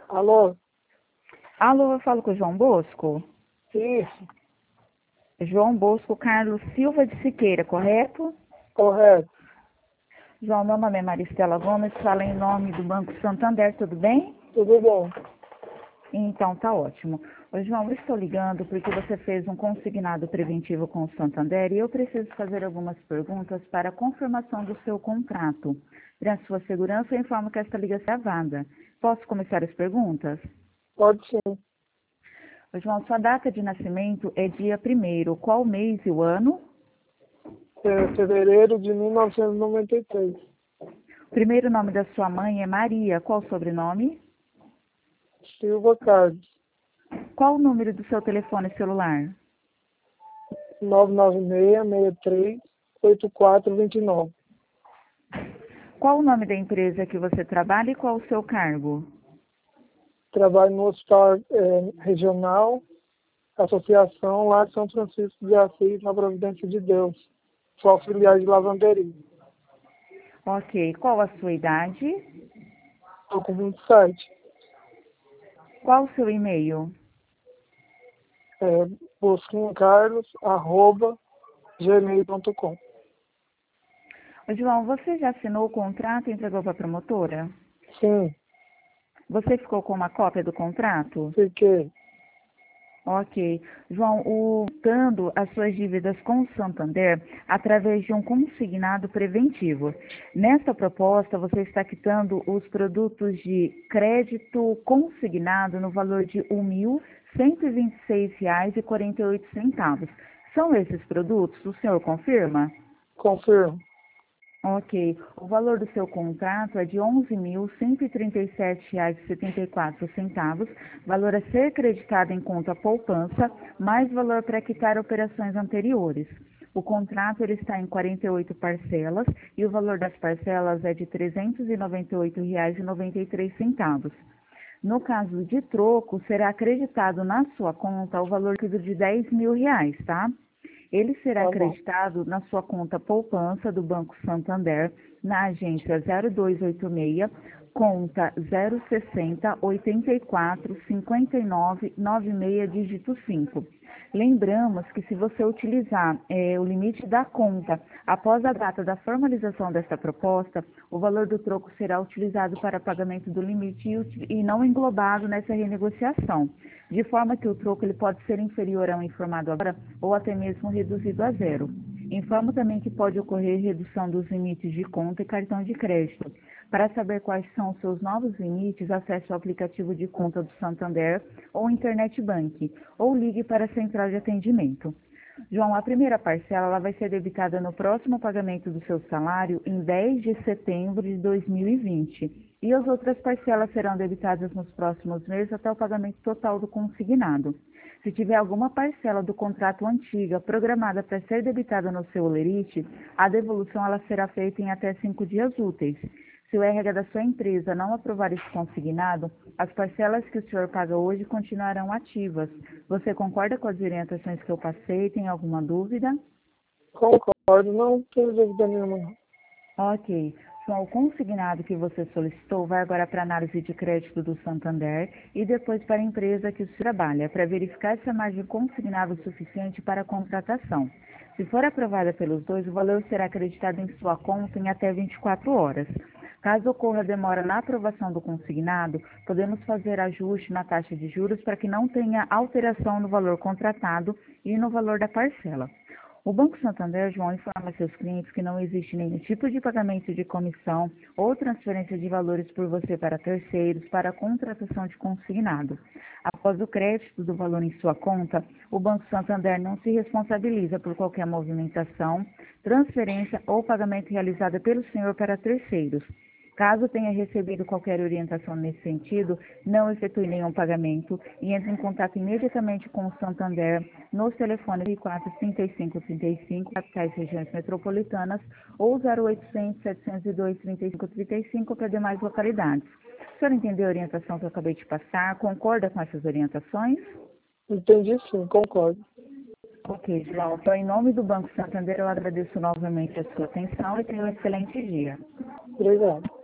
Alô? Alô, eu falo com o João Bosco? Isso, João Bosco Carlos Silva de Siqueira, correto? correto. João, meu nome é Maristela Gomes, falo em nome do Banco Santander, tudo bem? Tudo bom? Então, tá ótimo. Ô, João, eu estou ligando porque você fez um consignado preventivo com o Santander e eu preciso fazer algumas perguntas para a confirmação do seu contrato. Para a sua segurança, eu informo que esta ligação é gravada. Posso começar as perguntas? Pode sim. Ô, João, sua data de nascimento é dia 1º. Qual mês e o ano? É fevereiro de 1993. O primeiro nome da sua mãe é Maria. Qual o sobrenome? Silva Carlos. Qual o número do seu telefone celular? 996-63-8429. Qual o nome da empresa que você trabalha e qual o seu cargo? Trabalho no Hospital Regional, Associação lá de São Francisco de Assis, na Providência de Deus. Sou auxiliar de lavanderia. Ok. Qual a sua idade? Estou com 27. Qual o seu e-mail? Bosquincarlos@gmail.com. Ô, João, você já assinou o contrato e entregou para a promotora? Sim, Você ficou com uma cópia do contrato? fiquei. Ok. João, quitando as suas dívidas com o Santander através de um consignado preventivo. Nesta proposta, você está quitando os produtos de crédito consignado no valor de R$ 1.126,48. São esses produtos? O senhor confirma? Confirmo. Ok. O valor do seu contrato é de R$ 11.137,74, valor a ser creditado em conta poupança, mais valor para quitar operações anteriores. O contrato ele está em 48 parcelas e o valor das parcelas é de R$ 398,93. No caso de troco, será acreditado na sua conta o valor líquido de R$ 10.000, tá? Ele será Tá bom. acreditado na sua conta poupança do Banco Santander, na agência 0286, conta 060 84 59 96, dígito 5. Lembramos que se você utilizar o limite da conta após a data da formalização desta proposta, o valor do troco será utilizado para pagamento do limite e não englobado nessa renegociação, de forma que o troco ele pode ser inferior ao informado agora ou até mesmo reduzido a zero. Informo também que pode ocorrer redução dos limites de conta e cartão de crédito. Para saber quais são os seus novos limites, acesse o aplicativo de conta do Santander ou Internet Bank, ou ligue para a central de atendimento. João, a primeira parcela ela vai ser debitada no próximo pagamento do seu salário em 10 de setembro de 2020. E as outras parcelas serão debitadas nos próximos meses até o pagamento total do consignado. Se tiver alguma parcela do contrato antiga programada para ser debitada no seu holerite, a devolução ela será feita em até 5 dias úteis. Se o RH da sua empresa não aprovar esse consignado, as parcelas que o senhor paga hoje continuarão ativas. Você concorda com as orientações que eu passei? Tem alguma dúvida? Concordo, não tenho dúvida nenhuma. Não. Ok. Então, o consignado que você solicitou vai agora para a análise de crédito do Santander e depois para a empresa que o senhor trabalha, para verificar se a margem consignada é suficiente para a contratação. Se for aprovada pelos dois, o valor será acreditado em sua conta em até 24 horas. Caso ocorra demora na aprovação do consignado, podemos fazer ajuste na taxa de juros para que não tenha alteração no valor contratado e no valor da parcela. O Banco Santander, João, informa seus clientes que não existe nenhum tipo de pagamento de comissão ou transferência de valores por você para terceiros para a contratação de consignado. Após o crédito do valor em sua conta, o Banco Santander não se responsabiliza por qualquer movimentação, transferência ou pagamento realizada pelo senhor para terceiros. Caso tenha recebido qualquer orientação nesse sentido, não efetue nenhum pagamento e entre em contato imediatamente com o Santander nos telefones 34 35 35, capitais e regiões metropolitanas, ou 0800 702 35 35 para demais localidades. O senhor entendeu a orientação que eu acabei de passar? Concorda com essas orientações? Entendi sim, concordo. Ok, João. Então, em nome do Banco Santander, eu agradeço novamente a sua atenção e tenha um excelente dia. Obrigado.